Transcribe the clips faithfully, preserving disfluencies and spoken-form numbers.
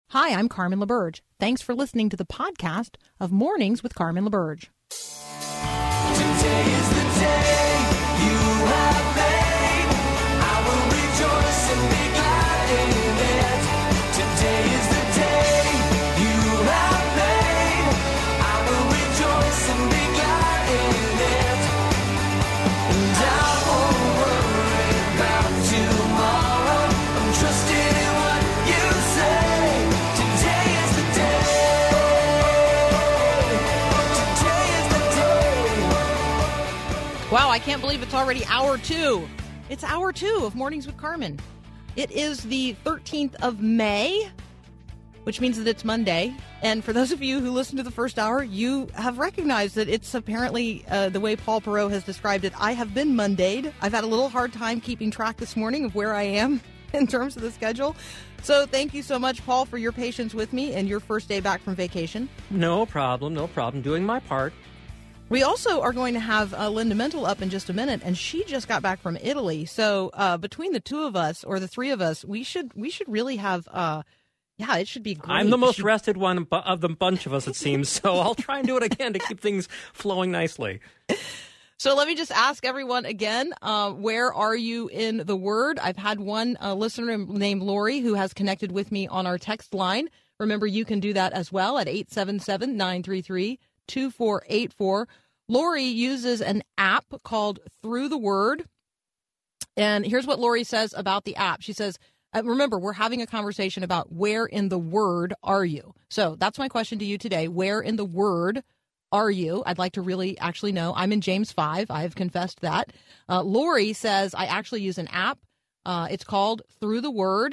Hi, I'm Carmen LaBerge. Thanks for listening to the podcast of Mornings with Carmen LaBerge. Today is the day you have made. I will rejoice and be glad in it. Today is the day you have made. I will rejoice and be glad in it. And I won't worry about tomorrow. I'm trusting in what you say. Today is the day. Today is the day. Wow, I can't believe it's already hour two. It's hour two of Mornings with Carmen. It is the thirteenth of May, which means that it's Monday. And for those of you who listened to the first hour, you have recognized that it's apparently uh, the way Paul Perot has described it. I have been Mondayed. I've had a little hard time keeping track this morning of where I am in terms of the schedule. So thank you so much, Paul, for your patience with me and your first day back from vacation. No problem, no problem. Doing my part. We also are going to have uh, Linda Mental up in just a minute, and she just got back from Italy. So uh, between the two of us, or the three of us, we should we should really have, uh, yeah, it should be great. I'm the most She- rested one bu- of the bunch of us, it seems, so I'll try and do it again to keep things flowing nicely. So let me just ask everyone again, uh, where are you in the Word? I've had one uh, listener named Lori who has connected with me on our text line. Remember, you can do that as well at eight seven seven, nine three three, two four eight four. Lori uses an app called Through the Word. And here's what Lori says about the app. She says, uh, remember, we're having a conversation about where in the Word are you? So that's my question to you today. Where in the Word are you? I'd like to really actually know. I'm in James five. I have confessed that. Uh, Lori says, I actually use an app. Uh, it's called Through the Word.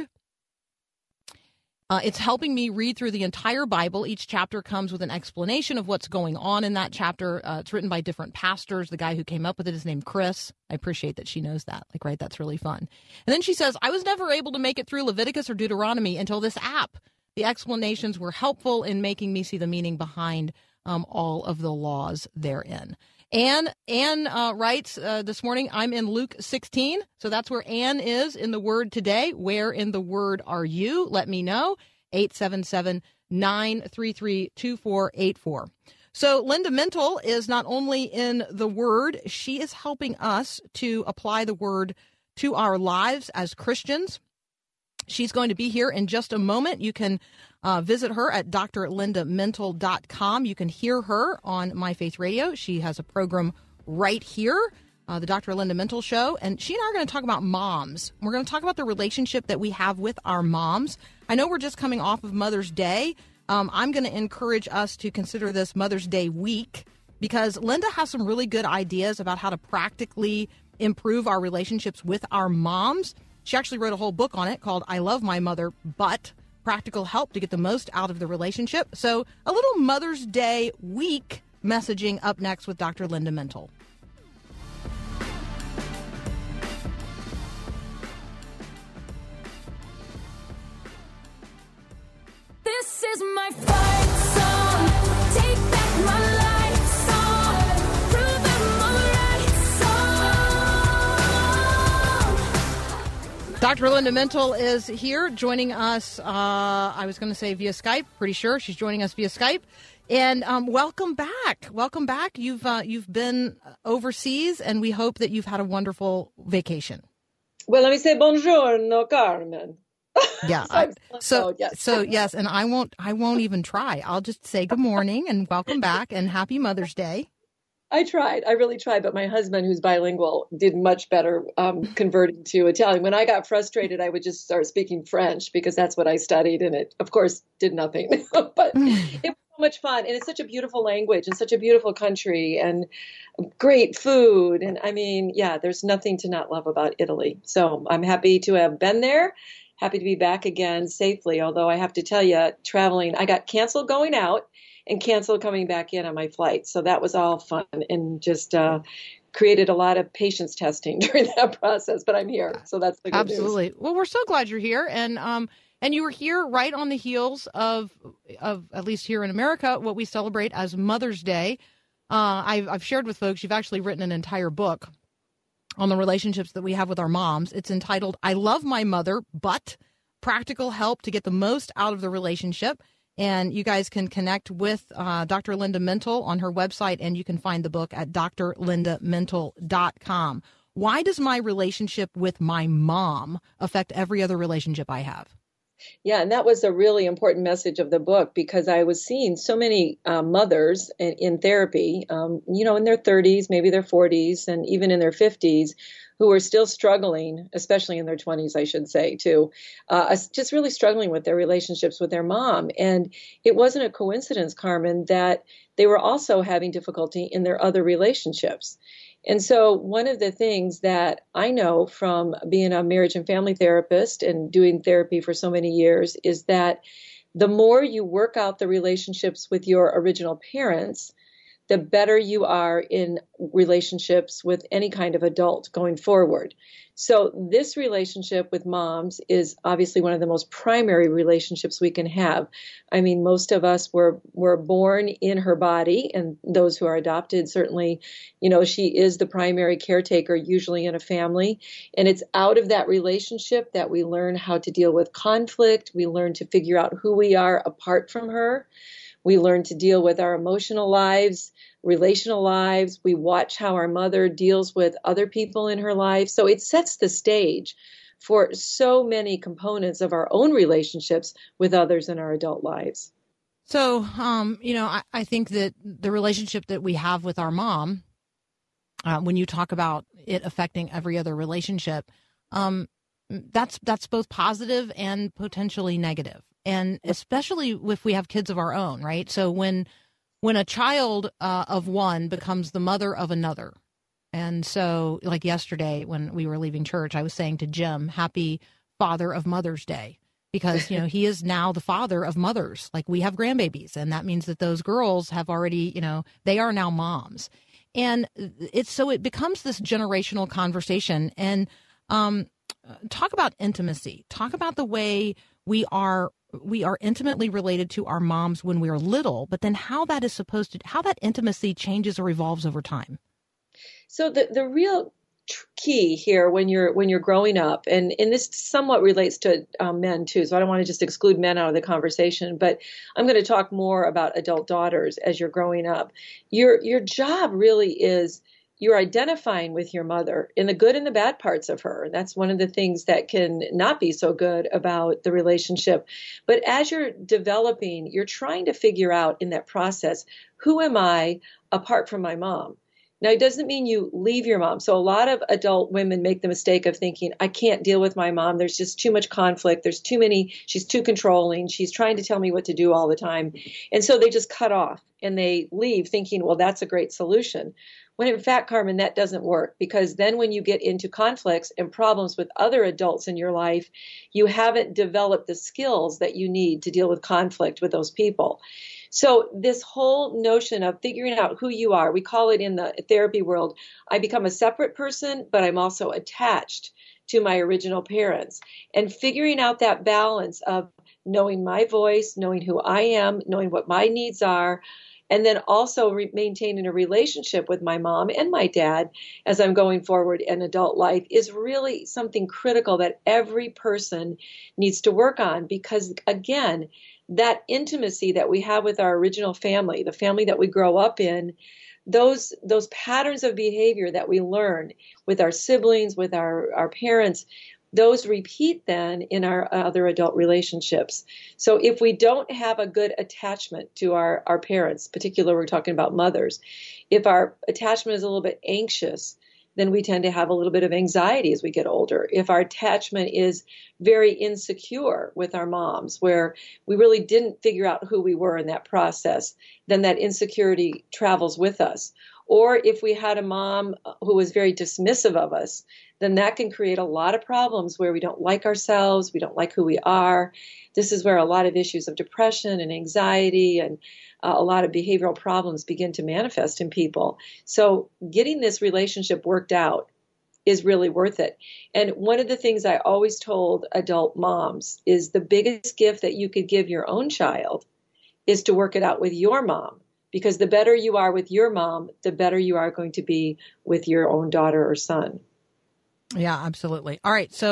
Uh, it's helping me read through the entire Bible. Each chapter comes with an explanation of what's going on in that chapter. Uh, it's written by different pastors. The guy who came up with it is named Chris. I appreciate that she knows that. Like, right, that's really fun. And then she says, I was never able to make it through Leviticus or Deuteronomy until this app. The explanations were helpful in making me see the meaning behind um, all of the laws therein. Anne, Anne uh, writes uh, this morning, I'm in Luke sixteen. So that's where Anne is in the Word today. Where in the Word are you? Let me know. eight seven seven, nine three three, two four eight four. So Linda Mental is not only in the Word, she is helping us to apply the Word to our lives as Christians. She's going to be here in just a moment. You can uh, visit her at d r linda mental dot com. You can hear her on My Faith Radio. She has a program right here, uh, the Doctor Linda Mental Show. And she and I are going to talk about moms. We're going to talk about the relationship that we have with our moms. I know we're just coming off of Mother's Day. Um, I'm going to encourage us to consider this Mother's Day week because Linda has some really good ideas about how to practically improve our relationships with our moms. She actually wrote a whole book on it called I Love My Mother, But Practical Help to Get the Most Out of the Relationship. So a little Mother's Day week messaging up next with Doctor Linda Mental. This is my fight song. Take back my life song. Prove I'm alright song. Doctor Linda Mental is here joining us, uh, I was going to say via Skype, pretty sure she's joining us via Skype. And um, welcome back. Welcome back. You've uh, you've been overseas, and we hope that you've had a wonderful vacation. Well, let me say buongiorno, Carmen. Yeah. So I, I'm- so oh, yes. so yes, and I won't I won't even try. I'll just say good morning and welcome back and happy Mother's Day. I tried. I really tried. But my husband, who's bilingual, did much better um, converting to Italian. When I got frustrated, I would just start speaking French because that's what I studied. And it, of course, did nothing. But it was so much fun. And it's such a beautiful language and such a beautiful country and great food. And I mean, yeah, there's nothing to not love about Italy. So I'm happy to have been there. Happy to be back again safely. Although I have to tell you, traveling, I got canceled going out and canceled coming back in on my flight. So that was all fun and just uh, created a lot of patience testing during that process. But I'm here. So that's the good Absolutely. news. Well, we're so glad you're here. And um and you were here right on the heels of of at least here in America, what we celebrate as Mother's Day. Uh, I've I've shared with folks, you've actually written an entire book on the relationships that we have with our moms. It's entitled I Love My Mother, But practical help to get the most out of the relationship. And you guys can connect with uh, Doctor Linda Mental on her website, and you can find the book at d r linda mental dot com. Why does my relationship with my mom affect every other relationship I have? Yeah, and that was a really important message of the book, because I was seeing so many uh, mothers in, in therapy, um, you know, in their thirties, maybe their forties, and even in their fifties, who were still struggling, especially in their twenties, I should say, too, uh, just really struggling with their relationships with their mom. And it wasn't a coincidence, Carmen, that they were also having difficulty in their other relationships. And so one of the things that I know from being a marriage and family therapist and doing therapy for so many years is that the more you work out the relationships with your original parents, the better you are in relationships with any kind of adult going forward. So this relationship with moms is obviously one of the most primary relationships we can have. I mean, most of us were, were born in her body, and those who are adopted, certainly, you know, she is the primary caretaker, usually in a family. And it's out of that relationship that we learn how to deal with conflict. We learn to figure out who we are apart from her. We learn to deal with our emotional lives, relational lives. We watch how our mother deals with other people in her life. So it sets the stage for so many components of our own relationships with others in our adult lives. So, um, you know, I, I think that the relationship that we have with our mom, uh, when you talk about it affecting every other relationship, um, that's that's both positive and potentially negative. And especially if we have kids of our own, right? So when when a child uh, of one becomes the mother of another, and so like yesterday when we were leaving church, I was saying to Jim, happy Father of Mother's Day, because, you know, he is now the father of mothers. Like, we have grandbabies, and that means that those girls have already, you know, they are now moms. And it's so it becomes this generational conversation. And um, talk about intimacy. Talk about the way we are we are intimately related to our moms when we are little, but then how that is supposed to, how that intimacy changes or evolves over time. So the, the real tr- key here when you're when you're growing up, and, and this somewhat relates to um, men too, so I don't want to just exclude men out of the conversation, but I'm going to talk more about adult daughters as you're growing up. Your your job really is you're identifying with your mother in the good and the bad parts of her. And that's one of the things that can not be so good about the relationship. But as you're developing, you're trying to figure out in that process, who am I apart from my mom? Now, it doesn't mean you leave your mom. So a lot of adult women make the mistake of thinking, I can't deal with my mom. There's just too much conflict. There's too many, she's too controlling. She's trying to tell me what to do all the time. And so they just cut off and they leave thinking, well, that's a great solution. When in fact, Carmen, that doesn't work, because then when you get into conflicts and problems with other adults in your life, you haven't developed the skills that you need to deal with conflict with those people. So this whole notion of figuring out who you are, we call it in the therapy world, I become a separate person, but I'm also attached to my original parents. And figuring out that balance of knowing my voice, knowing who I am, knowing what my needs are, and then also re- maintaining a relationship with my mom and my dad as I'm going forward in adult life is really something critical that every person needs to work on. Because again, that intimacy that we have with our original family, the family that we grow up in, those those patterns of behavior that we learn with our siblings, with our, our parents, those repeat then in our other adult relationships. So if we don't have a good attachment to our, our parents, particularly we're talking about mothers, if our attachment is a little bit anxious, then we tend to have a little bit of anxiety as we get older. If our attachment is very insecure with our moms, where we really didn't figure out who we were in that process, then that insecurity travels with us. Or if we had a mom who was very dismissive of us, then that can create a lot of problems where we don't like ourselves, we don't like who we are. This is where a lot of issues of depression and anxiety and uh, a lot of behavioral problems begin to manifest in people. So getting this relationship worked out is really worth it. And one of the things I always told adult moms is the biggest gift that you could give your own child is to work it out with your mom. Because the better you are with your mom, the better you are going to be with your own daughter or son. Yeah, absolutely. All right. So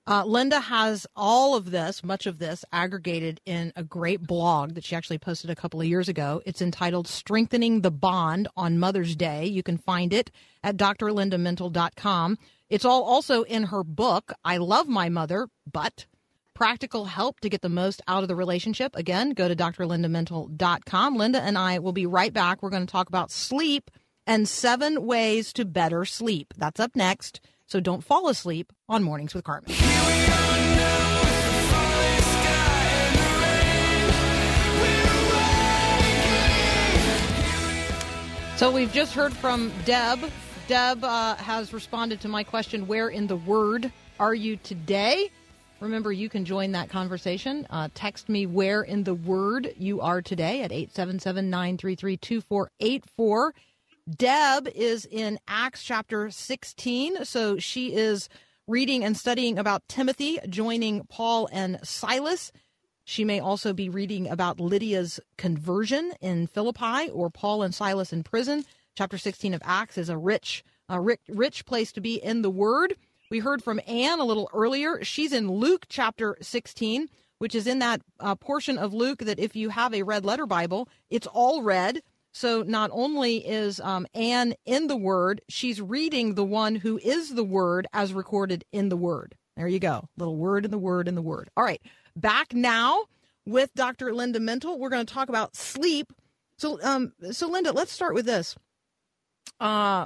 Uh, Linda has all of this, much of this, aggregated in a great blog that she actually posted a couple of years ago. It's entitled Strengthening the Bond on Mother's Day. You can find it at d r linda mental dot com. It's all also in her book, I Love My Mother, But Practical Help to Get the Most Out of the Relationship. Again, go to d r linda mental dot com. Linda and I will be right back. We're going to talk about sleep and seven ways to better sleep. That's up next. So don't fall asleep on Mornings with Carmen. So we've just heard from Deb. Deb uh, has responded to my question, where in the Word are you today? Remember, you can join that conversation. Uh, text me where in the Word you are today at eight seven seven, nine three three, two four eight four. Deb is in Acts chapter sixteen, so she is reading and studying about Timothy joining Paul and Silas. She may also be reading about Lydia's conversion in Philippi or Paul and Silas in prison. Chapter sixteen of Acts is a rich, a rich, rich place to be in the Word. We heard from Anne a little earlier. She's in Luke chapter sixteen, which is in that uh, portion of Luke that if you have a red letter Bible, it's all red. So not only is um, Anne in the Word, she's reading the one who is the Word as recorded in the Word. There you go. Little word in the Word in the Word. All right. Back now with Doctor Linda Mental. We're going to talk about sleep. So, um, so Linda, let's start with this. Uh,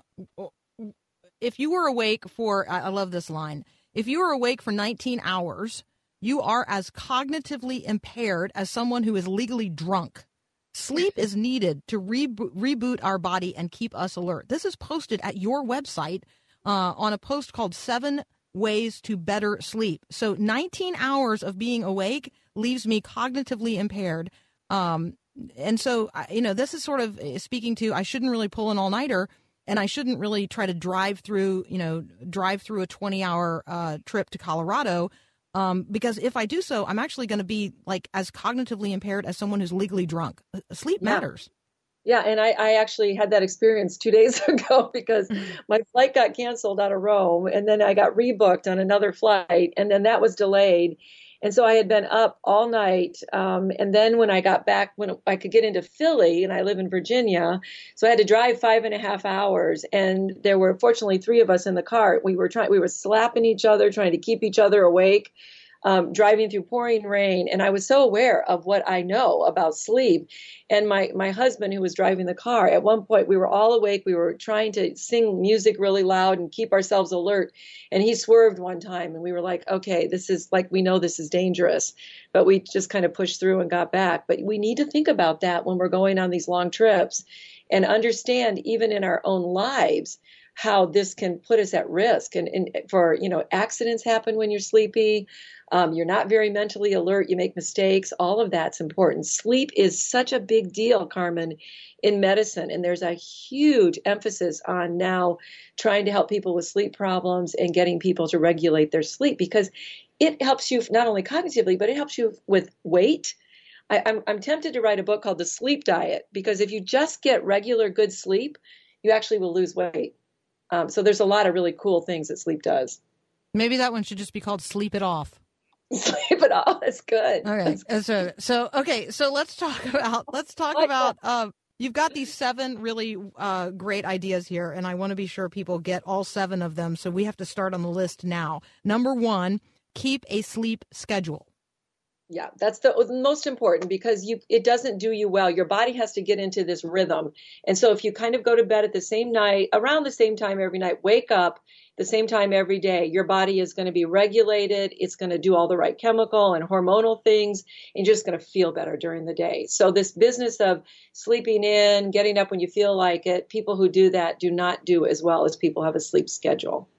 if you were awake for, I love this line. If you were awake for nineteen hours, you are as cognitively impaired as someone who is legally drunk. Sleep is needed to re- reboot our body and keep us alert. This is posted at your website uh, on a post called Seven Ways to Better Sleep. So nineteen hours of being awake leaves me cognitively impaired. Um, and so, you know, this is sort of speaking to, I shouldn't really pull an all-nighter, and I shouldn't really try to drive through, you know, drive through a twenty-hour uh, trip to Colorado. Um, because if I do so, I'm actually going to be like as cognitively impaired as someone who's legally drunk. Sleep Yeah. matters. Yeah, and I, I actually had that experience two days ago because my flight got canceled out of Rome, and then I got rebooked on another flight, and then that was delayed. And so I had been up all night. Um, and then when I got back, when I could get into Philly, and I live in Virginia, so I had to drive five and a half hours. And there were fortunately three of us in the car. We were trying, we were slapping each other, trying to keep each other awake. Um, driving through pouring rain, and I was so aware of what I know about sleep. And my my husband, who was driving the car, at one point we were all awake. We were trying to sing music really loud and keep ourselves alert. And he swerved one time, and we were like, "Okay, this is like we know this is dangerous," but we just kind of pushed through and got back. But we need to think about that when we're going on these long trips, and understand even in our own lives how this can put us at risk. And, and for, you know, accidents happen when you're sleepy. Um, you're not very mentally alert. You make mistakes. All of that's important. Sleep is such a big deal, Carmen, in medicine. And there's a huge emphasis on now trying to help people with sleep problems and getting people to regulate their sleep, because it helps you not only cognitively, but it helps you with weight. I, I'm, I'm tempted to write a book called The Sleep Diet, because if you just get regular good sleep, you actually will lose weight. Um, so there's a lot of really cool things that sleep does. Maybe that one should just be called Sleep It Off. Sleep it off. That's good. All right. So, so okay. So let's talk about let's talk Like about. Uh, you've got these seven really uh, great ideas here, and I want to be sure people get all seven of them. So we have to start on the list now. Number one, keep a sleep schedule. Yeah, that's the most important, because you it doesn't do you well. Your body has to get into this rhythm. And so if you kind of go to bed at the same night, around the same time every night, wake up the same time every day, your body is going to be regulated. It's going to do all the right chemical and hormonal things, and you're just going to feel better during the day. So this business of sleeping in, getting up when you feel like it, people who do that do not do as well as people who have a sleep schedule.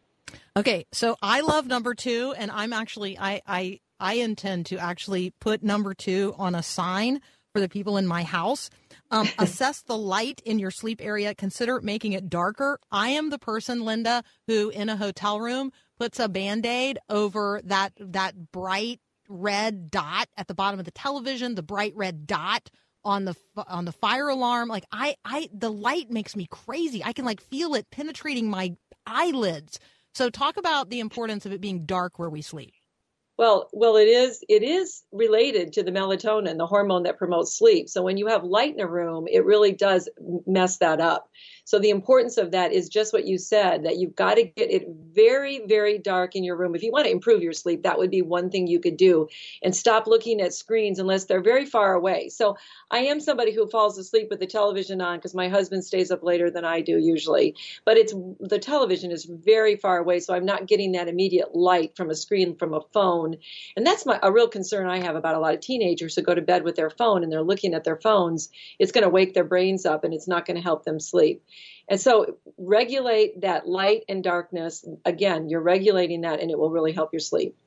Okay, so I love number two, and I'm actually I I I intend to actually put number two on a sign for the people in my house. Um, assess the light in your sleep area. Consider making it darker. I am the person, Linda, who in a hotel room puts a Band-Aid over that that bright red dot at the bottom of the television, the bright red dot on the on the fire alarm. Like I I the light makes me crazy. I can like feel it penetrating my eyelids. So talk about the importance of it being dark where we sleep. Well, well, it is it is related to the melatonin, the hormone that promotes sleep. So when you have light in a room, it really does mess that up. So the importance of that is just what you said, that you've got to get it very, very dark in your room. If you want to improve your sleep, that would be one thing you could do, and stop looking at screens unless they're very far away. So I am somebody who falls asleep with the television on because my husband stays up later than I do usually, but it's the television is very far away. So I'm not getting that immediate light from a screen, from a phone. And that's my, a real concern I have about a lot of teenagers who go to bed with their phone and they're looking at their phones. It's going to wake their brains up and it's not going to help them sleep. And so regulate that light and darkness. Again, you're regulating that and it will really help your sleep.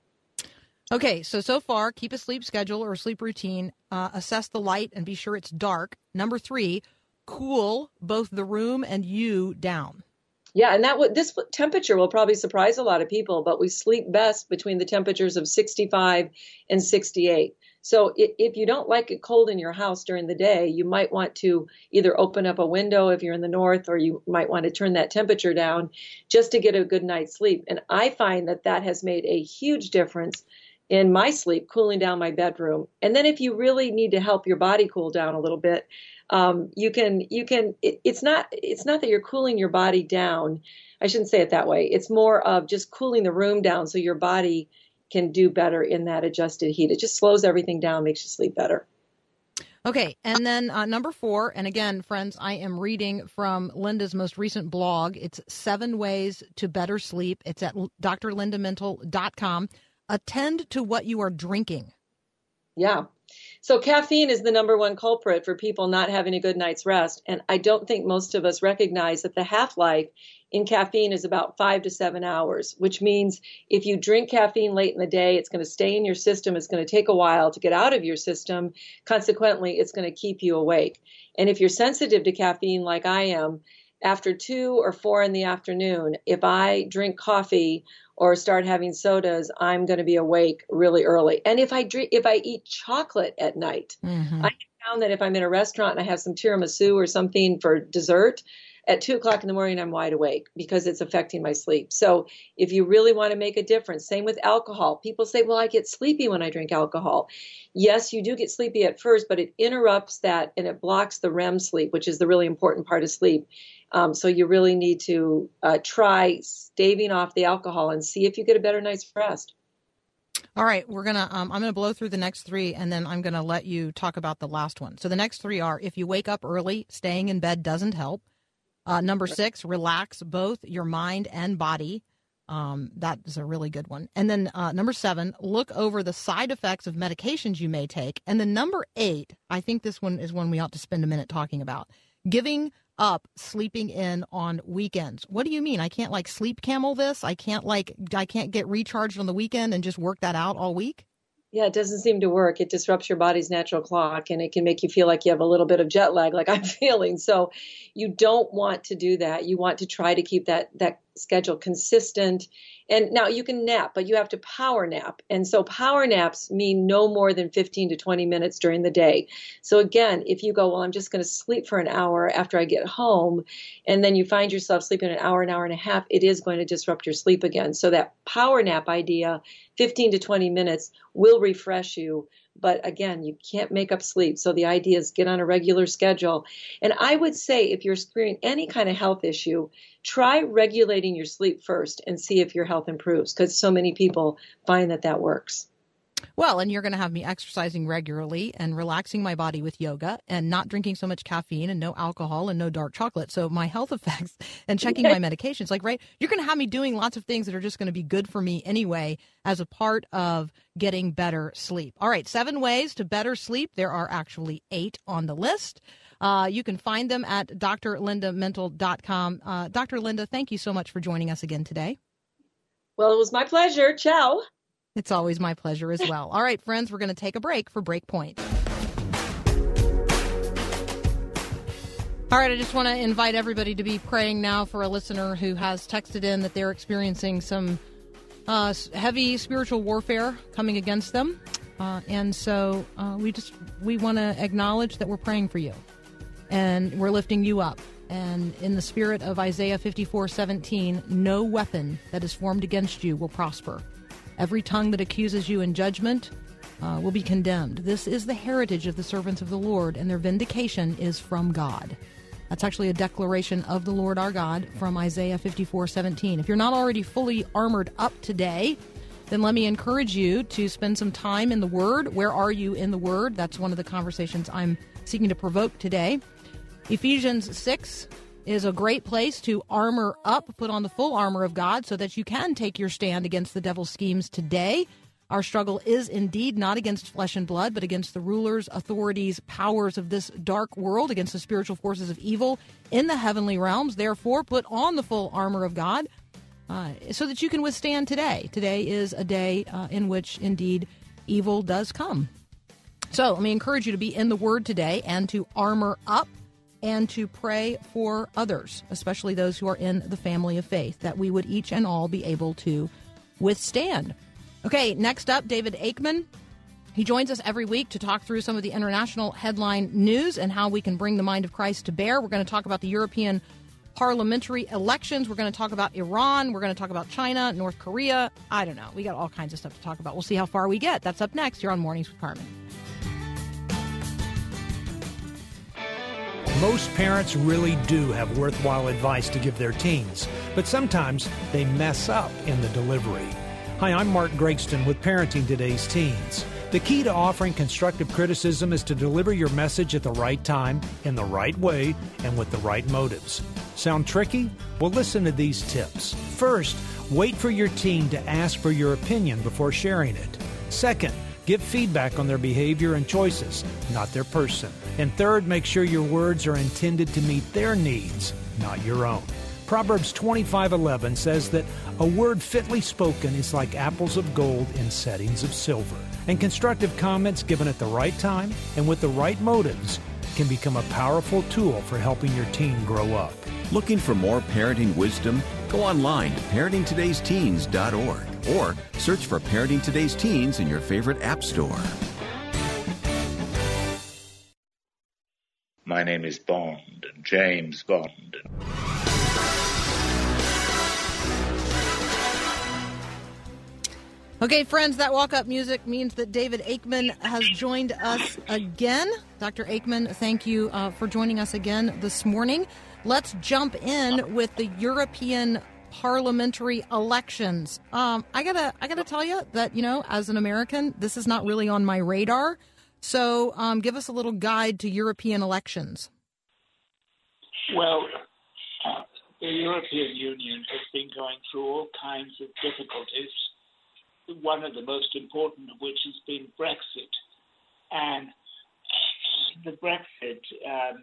Okay, so, so far, keep a sleep schedule or a sleep routine, uh, assess the light and be sure it's dark. Number three, cool both the room and you down. Yeah, and that w- this temperature will probably surprise a lot of people, but we sleep best between the temperatures of sixty-five and sixty-eight. So if, if you don't like it cold in your house during the day, you might want to either open up a window if you're in the north, or you might want to turn that temperature down just to get a good night's sleep. And I find that that has made a huge difference in my sleep, cooling down my bedroom. And then if you really need to help your body cool down a little bit, um, you can, you can, it, it's not, it's not that you're cooling your body down. I shouldn't say it that way. It's more of just cooling the room down so your body can do better in that adjusted heat. It just slows everything down, makes you sleep better. Okay, and then uh, number four, and again, friends, I am reading from Linda's most recent blog. It's Seven Ways to Better Sleep. It's at d r linda mental dot com. Attend to what you are drinking. Yeah. So caffeine is the number one culprit for people not having a good night's rest. And I don't think most of us recognize that the half-life in caffeine is about five to seven hours, which means if you drink caffeine late in the day, it's going to stay in your system. It's going to take a while to get out of your system. Consequently, it's going to keep you awake. And if you're sensitive to caffeine like I am, after two or four in the afternoon, if I drink coffee or start having sodas, I'm going to be awake really early. And if I drink, if I eat chocolate at night, Mm-hmm. I found that if I'm in a restaurant and I have some tiramisu or something for dessert, at two o'clock in the morning, I'm wide awake because it's affecting my sleep. So if you really want to make a difference, same with alcohol. People say, well, I get sleepy when I drink alcohol. Yes, you do get sleepy at first, but it interrupts that and it blocks the R E M sleep, which is the really important part of sleep. Um, so you really need to uh, try staving off the alcohol and see if you get a better night's rest. All right, we're gonna. Um, I'm gonna blow through the next three, and then I'm gonna let you talk about the last one. So the next three are: if you wake up early, staying in bed doesn't help. Uh, number six, relax both your mind and body. Um, that is a really good one. And then uh, number seven, look over the side effects of medications you may take. And then number eight, I think this one is one we ought to spend a minute talking about: giving up sleeping in on weekends. What do you mean? I can't like sleep camel this? I can't like, I can't get recharged on the weekend and just work that out all week? Yeah, it doesn't seem to work. It disrupts your body's natural clock, and it can make you feel like you have a little bit of jet lag, like I'm feeling. So you don't want to do that. You want to try to keep that, that schedule consistent. And now you can nap, but you have to power nap. And so power naps mean no more than fifteen to twenty minutes during the day. So again, if you go, well, I'm just going to sleep for an hour after I get home, and then you find yourself sleeping an hour, an hour and a half, it is going to disrupt your sleep again. So that power nap idea, fifteen to twenty minutes, will refresh you. But again, you can't make up sleep. So the idea is get on a regular schedule. And I would say if you're experiencing any kind of health issue, try regulating your sleep first and see if your health improves, because so many people find that that works. Well, and you're going to have me exercising regularly and relaxing my body with yoga and not drinking so much caffeine and no alcohol and no dark chocolate. So my health effects and checking my medications, like, right, you're going to have me doing lots of things that are just going to be good for me anyway as a part of getting better sleep. All right, seven ways to better sleep. There are actually eight on the list. Uh, you can find them at d r linda mental dot com. Uh, Doctor Linda, thank you so much for joining us again today. Well, it was my pleasure. Ciao. It's always my pleasure as well. All right, friends, we're going to take a break for Breakpoint. All right, I just want to invite everybody to be praying now for a listener who has texted in that they're experiencing some uh, heavy spiritual warfare coming against them. Uh, and so uh, we just we want to acknowledge that we're praying for you and we're lifting you up And in the spirit of Isaiah fifty-four seventeen, no weapon that is formed against you will prosper. Every tongue that accuses you in judgment uh, will be condemned. This is the heritage of the servants of the Lord, and their vindication is from God. That's actually a declaration of the Lord our God from Isaiah fifty-four seventeen. If you're not already fully armored up today, then let me encourage you to spend some time in the Word. Where are you in the Word? That's one of the conversations I'm seeking to provoke today. Ephesians six is a great place to armor up, put on the full armor of God so that you can take your stand against the devil's schemes today. Our struggle is indeed not against flesh and blood, but against the rulers, authorities, powers of this dark world, against the spiritual forces of evil in the heavenly realms. Therefore, put on the full armor of God uh, so that you can withstand today. Today is a day uh, in which indeed evil does come. So let me encourage you to be in the Word today and to armor up and to pray for others, especially those who are in the family of faith, that we would each and all be able to withstand. Okay, next up, David Aikman. He joins us every week to talk through some of the international headline news and how we can bring the mind of Christ to bear. We're going to talk about the European parliamentary elections. We're going to talk about Iran. We're going to talk about China, North Korea. I don't know. We got all kinds of stuff to talk about. We'll see how far we get. That's up next here on Mornings with Carmen. Most parents really do have worthwhile advice to give their teens, but sometimes they mess up in the delivery. Hi, I'm Mark Gregston with Parenting Today's Teens. The key to offering constructive criticism is to deliver your message at the right time, in the right way, and with the right motives. Sound tricky? Well, listen to these tips. First, wait for your teen to ask for your opinion before sharing it. Second, give feedback on their behavior and choices, not their person. And third, make sure your words are intended to meet their needs, not your own. Proverbs twenty-five eleven says that a word fitly spoken is like apples of gold in settings of silver. And constructive comments given at the right time and with the right motives can become a powerful tool for helping your teen grow up. Looking for more parenting wisdom? Go online to parenting todays teens dot org or search for Parenting Today's Teens in your favorite app store. My name is Bond, James Bond. Okay, friends, that walk-up music means that David Aikman has joined us again. Doctor Aikman, thank you uh, for joining us again this morning. Let's jump in with the European parliamentary elections. Um, I gotta, I gotta tell you that, you know, as an American, this is not really on my radar. So um, give us a little guide to European elections. Well, uh, the European Union has been going through all kinds of difficulties, one of the most important of which has been Brexit. And the Brexit, um,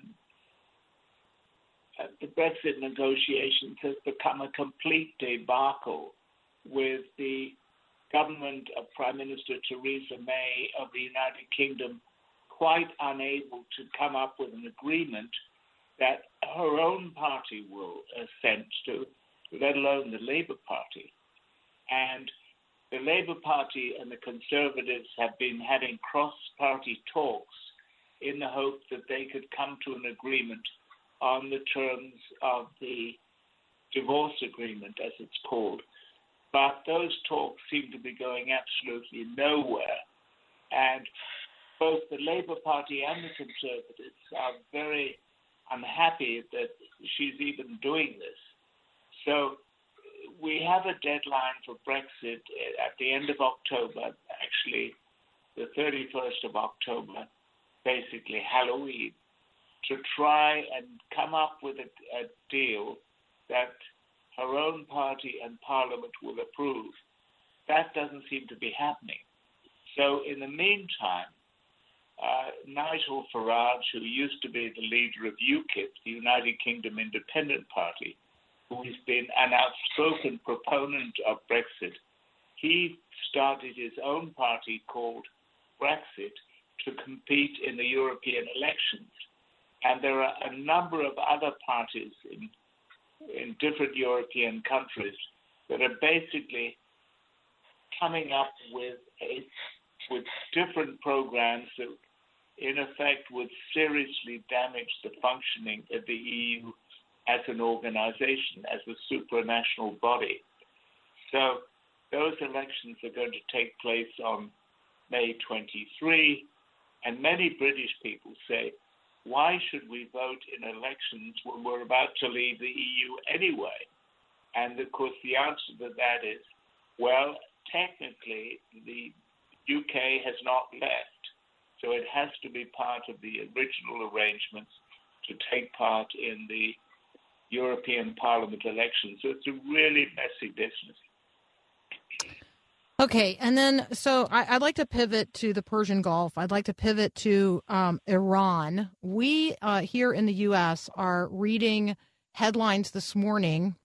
uh, the Brexit negotiations has become a complete debacle, with the government of Prime Minister Theresa May of the United Kingdom quite unable to come up with an agreement that her own party will assent to, let alone the Labour Party. And the Labour Party and the Conservatives have been having cross-party talks in the hope that they could come to an agreement on the terms of the divorce agreement, as it's called. But those talks seem to be going absolutely nowhere. And both the Labour Party and the Conservatives are very unhappy that she's even doing this. So we have a deadline for Brexit at the end of October, actually the thirty-first of October, basically Halloween, to try and come up with a, a deal that her own party and Parliament will approve. That doesn't seem to be happening. So in the meantime, uh, Nigel Farage, who used to be the leader of UKIP, the United Kingdom Independent Party, who has been an outspoken proponent of Brexit, he started his own party called Brexit to compete in the European elections. And there are a number of other parties in in different European countries that are basically coming up with a, with different programs that, in effect, would seriously damage the functioning of the E U as an organization, as a supranational body. So those elections are going to take place on May twenty-third, and many British people say, why should we vote in elections when we're about to leave the E U anyway? And of course, the answer to that is, well, technically, the U K has not left, so it has to be part of the original arrangements to take part in the European Parliament elections. So it's a really messy business. Okay, and then so I, I'd like to pivot to the Persian Gulf. I'd like to pivot to um, Iran. We uh, here in the U S are reading headlines this morning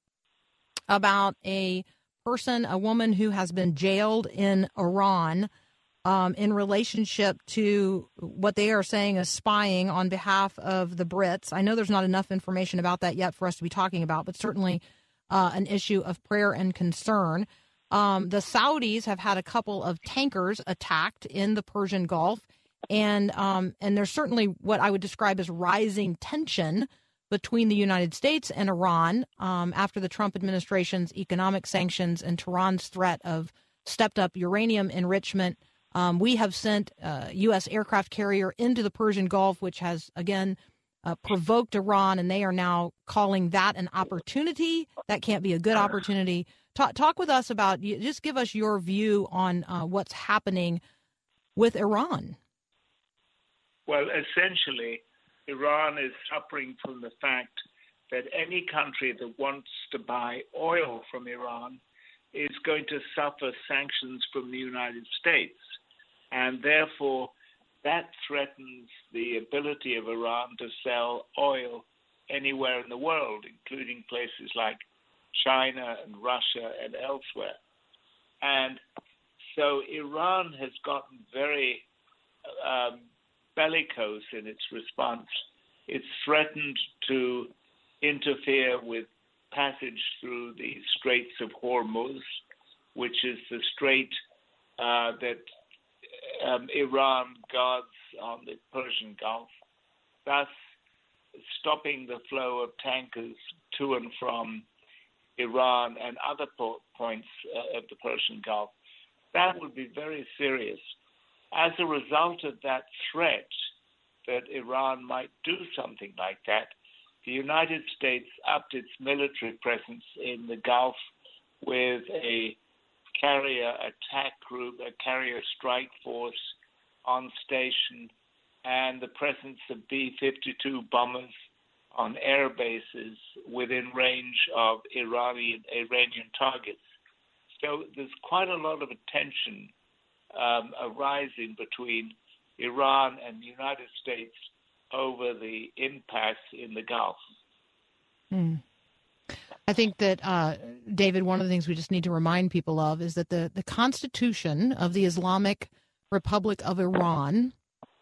about a person, a woman who has been jailed in Iran um, in relationship to what they are saying is spying on behalf of the Brits. I know there's not enough information about that yet for us to be talking about, but certainly uh, an issue of prayer and concern. Um, the Saudis have had a couple of tankers attacked in the Persian Gulf, and um, and there's certainly what I would describe as rising tension between the United States and Iran um, after the Trump administration's economic sanctions and Tehran's threat of stepped-up uranium enrichment. Um, we have sent a U S aircraft carrier into the Persian Gulf, which has, again, uh, provoked Iran, and they are now calling that an opportunity. That can't be a good opportunity. Talk, talk with us about, just give us your view on uh, what's happening with Iran. Well, essentially, Iran is suffering from the fact that any country that wants to buy oil from Iran is going to suffer sanctions from the United States. And therefore, that threatens the ability of Iran to sell oil anywhere in the world, including places like China and Russia and elsewhere. And so Iran has gotten very um, bellicose in its response. It's threatened to interfere with passage through the Straits of Hormuz, which is the strait uh, that um, Iran guards on the Persian Gulf, thus stopping the flow of tankers to and from Iran and other po- points uh, of the Persian Gulf. That would be very serious. As a result of that threat that Iran might do something like that, the United States upped its military presence in the Gulf with a carrier attack group, a carrier strike force on station, and the presence of B fifty-two bombers on air bases within range of Iranian, Iranian targets. So there's quite a lot of attention um, arising between Iran and the United States over the impasse in the Gulf. Hmm. I think that, uh, David, one of the things we just need to remind people of is that the, the Constitution of the Islamic Republic of Iran,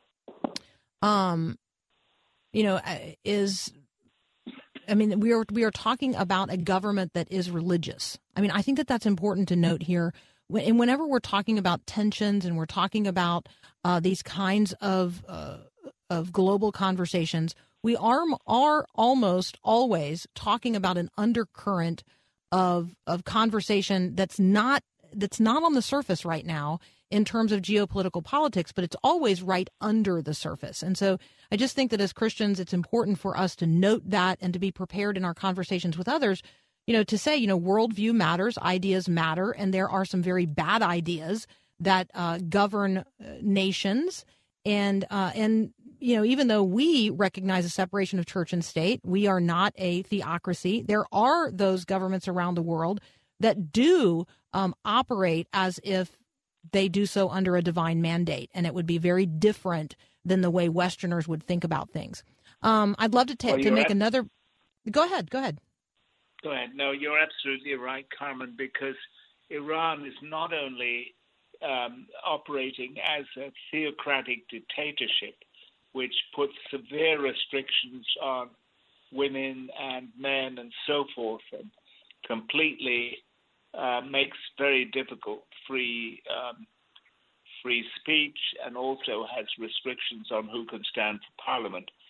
um, you know, is, I mean, we are we are talking about a government that is religious. I mean, I think that that's important to note here. And whenever we're talking about tensions and we're talking about uh, these kinds of uh, of global conversations, we are are almost always talking about an undercurrent of of conversation that's not that's not on the surface right now in terms of geopolitical politics, but it's always right under the surface. And so I just think that as Christians, it's important for us to note that and to be prepared in our conversations with others, you know, to say, you know, worldview matters, ideas matter, and there are some very bad ideas that uh, govern uh, nations. And, uh, and you know, even though we recognize a separation of church and state, we are not a theocracy. There are those governments around the world that do um, operate as if they do so under a divine mandate, and it would be very different than the way Westerners would think about things. Um, I'd love to, ta- well, to make ab- another. Go ahead. Go ahead. Go ahead. No, you're absolutely right, Carmen, because Iran is not only um, operating as a theocratic dictatorship, which puts severe restrictions on women and men and so forth, and completely uh, makes very difficult free um, free speech, and also has restrictions on who can stand for parliament.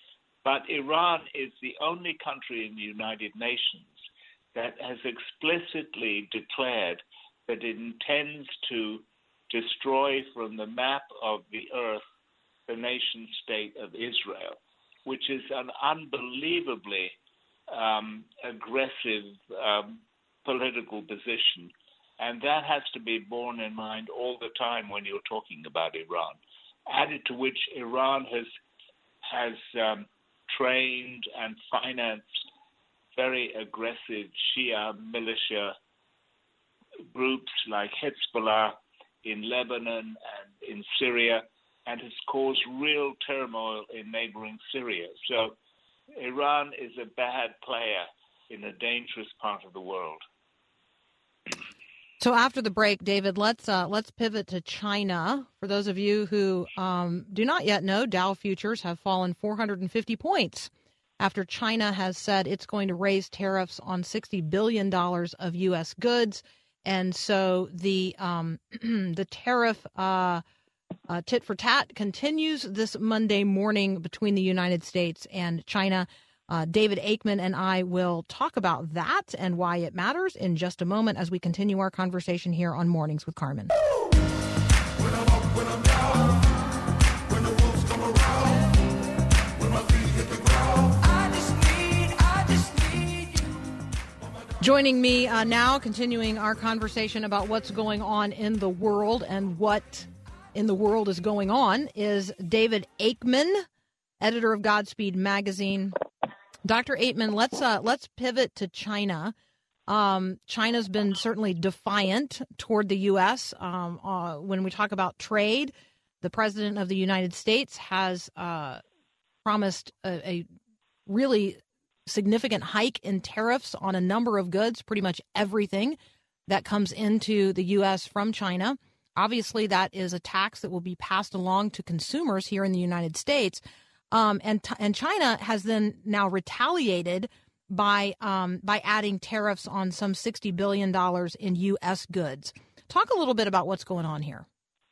But Iran is the only country in the United Nations that has explicitly declared that it intends to destroy from the map of the earth the nation state of Israel, which is an unbelievably um, aggressive um, political position. And that has to be borne in mind all the time when you're talking about Iran. Added to which Iran has has um, trained and financed very aggressive Shia militia groups like Hezbollah in Lebanon and in Syria, and has caused real turmoil in neighboring Syria. So Iran is a bad player in a dangerous part of the world. So after the break, David, let's uh, let's pivot to China. For those of you who um, do not yet know, Dow futures have fallen four hundred fifty points after China has said it's going to raise tariffs on sixty billion dollars of U S goods. And so the um, the tariff uh, uh, tit for tat continues this Monday morning between the United States and China. Uh, David Aikman and I will talk about that and why it matters in just a moment as we continue our conversation here on Mornings with Carmen. Joining me uh, now, continuing our conversation about what's going on in the world and what in the world is going on, is David Aikman, editor of Godspeed Magazine. Doctor Aikman, let's uh, let's pivot to China. Um, China's been certainly defiant toward the U S Um, uh, when we talk about trade. The president of the United States has uh, promised a, a really significant hike in tariffs on a number of goods, pretty much everything that comes into the U S from China. Obviously, that is a tax that will be passed along to consumers here in the United States. Um, and and China has then now retaliated by um, by adding tariffs on some sixty billion dollars in U S goods. Talk a little bit about what's going on here.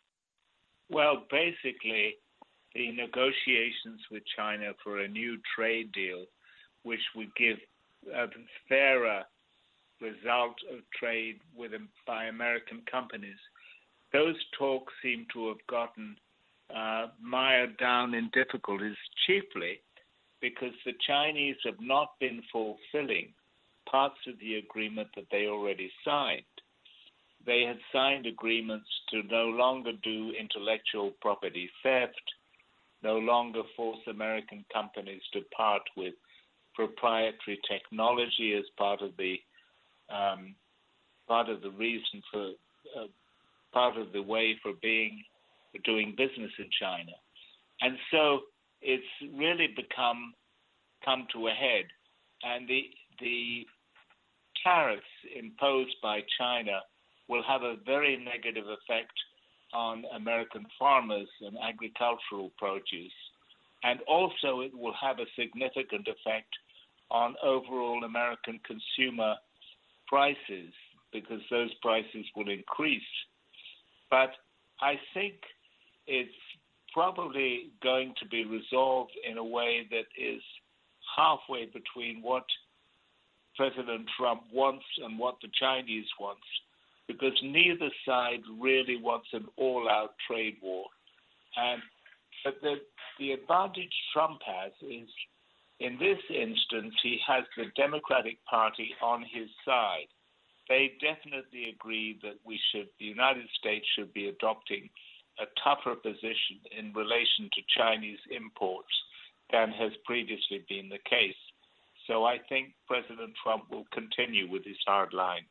Well, basically, the negotiations with China for a new trade deal, which would give a fairer result of trade with by American companies, those talks seem to have gotten Uh, mired down in difficulties, chiefly because the Chinese have not been fulfilling parts of the agreement that they already signed. They had signed agreements to no longer do intellectual property theft, no longer force American companies to part with proprietary technology as part of the um, part of the reason for uh, part of the way for being doing business in China. And so it's really become come to a head. And the the tariffs imposed by China will have a very negative effect on American farmers and agricultural produce. And also it will have a significant effect on overall American consumer prices, because those prices will increase. But I think it's probably going to be resolved in a way that is halfway between what President Trump wants and what the Chinese wants, because neither side really wants an all-out trade war. And but the the advantage Trump has is, in this instance, he has the Democratic Party on his side. They definitely agree that we should, the United States should be adopting a tougher position in relation to Chinese imports than has previously been the case. So I think President Trump will continue with his hard line.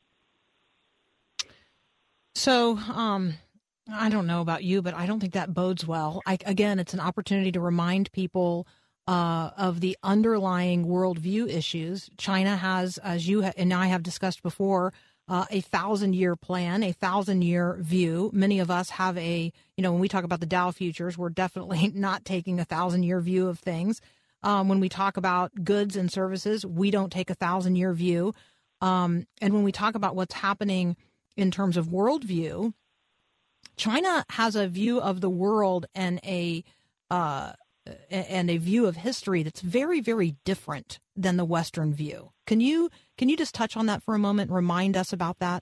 So um, I don't know about you, but I don't think that bodes well. I, again, it's an opportunity to remind people uh, of the underlying worldview issues. China has, as you ha- and I have discussed before, Uh, a thousand-year plan, a thousand-year view. Many of us have a, you know, when we talk about the Dow futures, we're definitely not taking a thousand-year view of things. Um, when we talk about goods and services, we don't take a thousand-year view. Um, and when we talk about what's happening in terms of worldview, China has a view of the world and a uh, and a view of history that's very, very different than the Western view. Can you can you just touch on that for a moment? Remind us about that.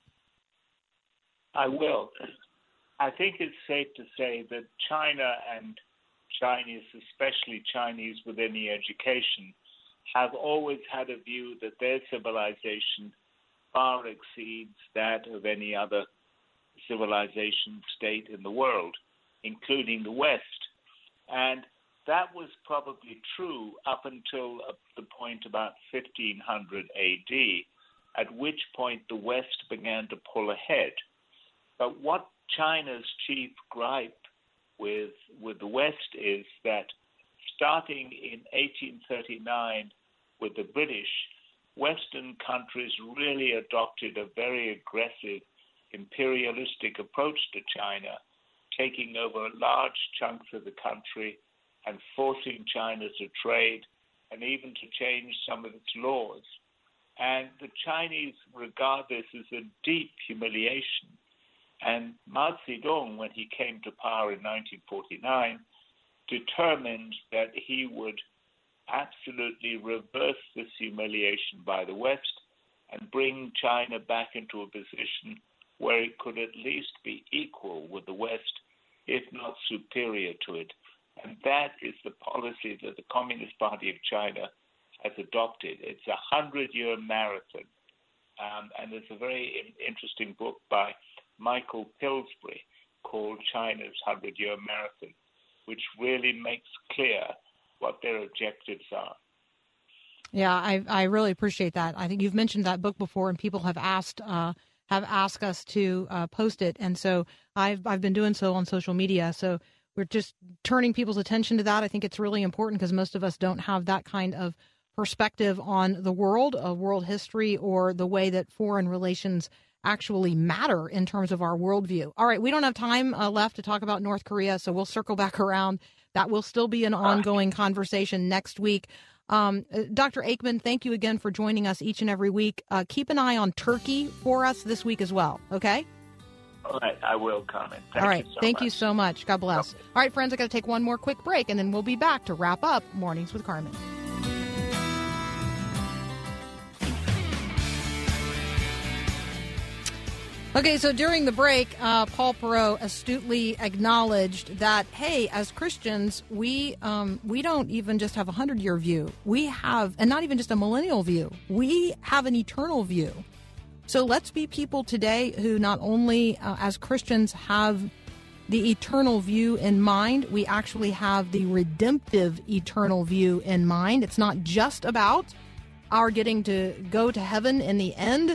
I will. I think it's safe to say that China and Chinese, especially Chinese within the education, have always had a view that their civilization far exceeds that of any other civilization state in the world, including the West. And that was probably true up until uh, the point about fifteen hundred A D, at which point the West began to pull ahead. But what China's chief gripe with with the West is that starting in eighteen thirty-nine with the British, Western countries really adopted a very aggressive imperialistic approach to China, taking over large chunks of the country and forcing China to trade and even to change some of its laws. And the Chinese regard this as a deep humiliation. And Mao Zedong, when he came to power in nineteen forty-nine, determined that he would absolutely reverse this humiliation by the West and bring China back into a position where it could at least be equal with the West, if not superior to it. And that is the policy that the Communist Party of China has adopted. It's a hundred-year marathon. Um, and there's a very in- interesting book by Michael Pillsbury called China's hundred-year marathon, which really makes clear what their objectives are. Yeah, I I really appreciate that. I think you've mentioned that book before, and people have asked uh, have asked us to uh, post it, and so I've I've been doing so on social media. So we're just turning people's attention to that. I think it's really important because most of us don't have that kind of perspective on the world, of world history, or the way that foreign relations actually matter in terms of our worldview. All right, we don't have time uh, left to talk about North Korea, so we'll circle back around. That will still be an ongoing conversation next week. Um, uh, Doctor Aikman, thank you again for joining us each and every week. Uh, keep an eye on Turkey for us this week as well, okay? All right, I will comment. Thank All right, you so thank much. you so much. God bless. Okay. All right, friends, I got to take one more quick break, and then we'll be back to wrap up Mornings with Carmen. Okay, so during the break, uh, Paul Perot astutely acknowledged that, hey, as Christians, we um, we don't even just have a hundred-year view. We have, and not even just a millennial view. We have an eternal view. So let's be people today who not only, uh, as Christians, have the eternal view in mind, we actually have the redemptive eternal view in mind. It's not just about our getting to go to heaven in the end.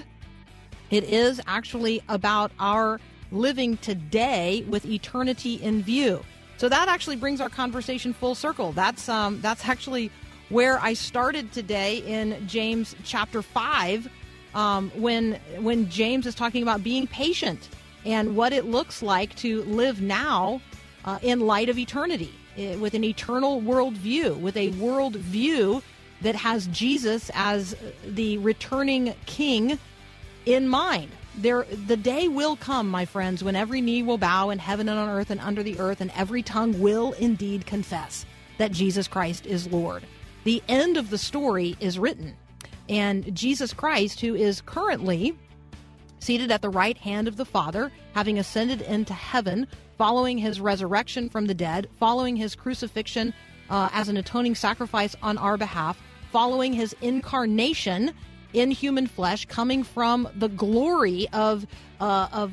It is actually about our living today with eternity in view. So that actually brings our conversation full circle. That's um, that's actually where I started today in James chapter five, um, when when James is talking about being patient and what it looks like to live now uh, in light of eternity, uh, with an eternal worldview, with a worldview that has Jesus as the returning King in mind. There, the day will come, my friends, when every knee will bow in heaven and on earth and under the earth, and every tongue will indeed confess that Jesus Christ is Lord. The end of the story is written, and Jesus Christ, who is currently seated at the right hand of the Father, having ascended into heaven, following his resurrection from the dead, following his crucifixion uh, as an atoning sacrifice on our behalf, following his incarnation in human flesh, coming from the glory of uh, of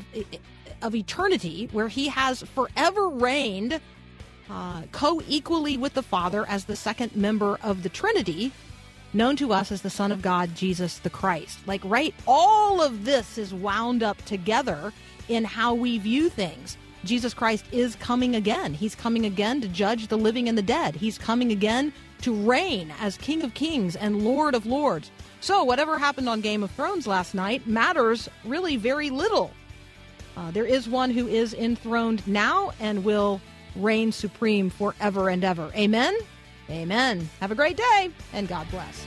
of eternity, where he has forever reigned uh, co-equally with the Father as the second member of the Trinity, known to us as the Son of God, Jesus the Christ. Like, right, all of this is wound up together in how we view things. Jesus Christ is coming again. He's coming again to judge the living and the dead. He's coming again to reign as King of Kings and Lord of Lords. So whatever happened on Game of Thrones last night matters really very little. Uh, there is one who is enthroned now and will reign supreme forever and ever. Amen? Amen. Have a great day, and God bless.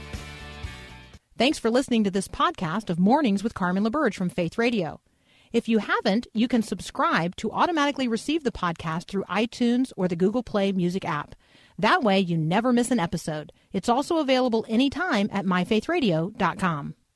Thanks for listening to this podcast of Mornings with Carmen LaBerge from Faith Radio. If you haven't, you can subscribe to automatically receive the podcast through iTunes or the Google Play Music app. That way you never miss an episode. It's also available anytime at my faith radio dot com.